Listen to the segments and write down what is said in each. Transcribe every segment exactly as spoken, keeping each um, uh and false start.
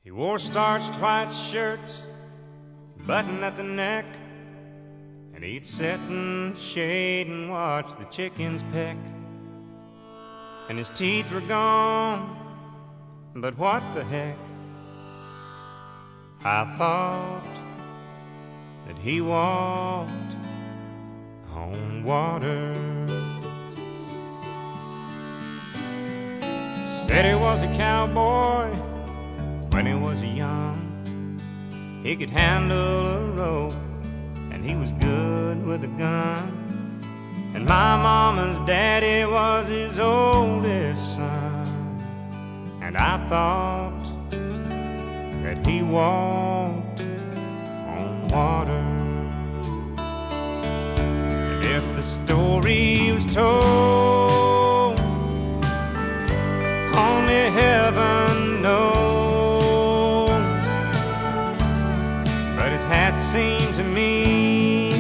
He wore starched white shirts, button at the neck, and he'd sit in the shade and watch the chickens peck. And his teeth were gone, but what the heck? I thought that he walked on water. Said he was a cowboy when he was young. He could handle a rope and he was good with a gun. And my mama's daddy was his oldest son. And I thought that he walked on water. And if the story was told, only heaven knows. But his hat seemed to me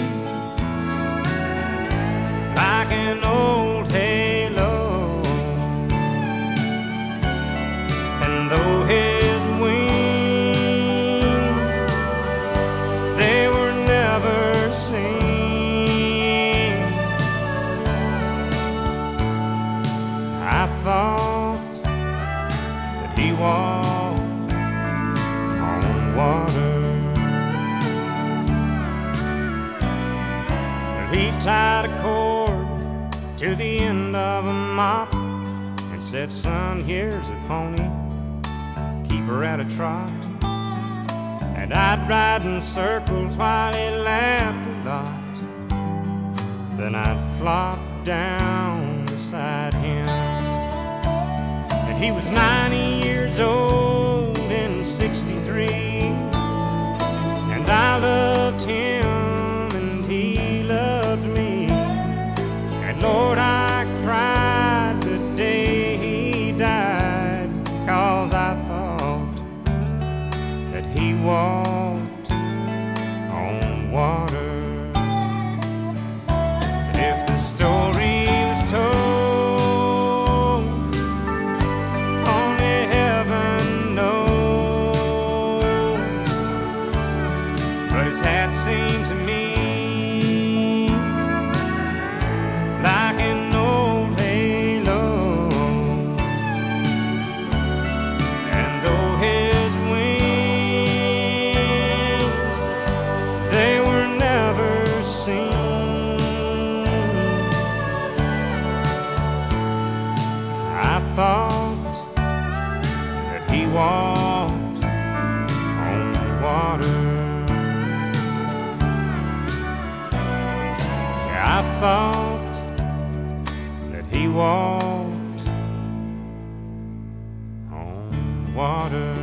like an old halo, and though his wings, they were never seen, I thought that he walked on water. He tied a cord to the end of a mop and said, "Son, here's a pony, keep her at a trot." And I'd ride in circles while he laughed a lot. Then I'd flop down beside him. And he was ninety years old in sixty-three, and I loved him and he loved me. And Lord, I cried the day he died, 'cause I thought that he walked on water. And if the story was told, only heaven knows. But his hat seemed to me like an old halo, and though his wings, they were never seen, I thought that he walked on water. Yeah, I thought that he walked on water.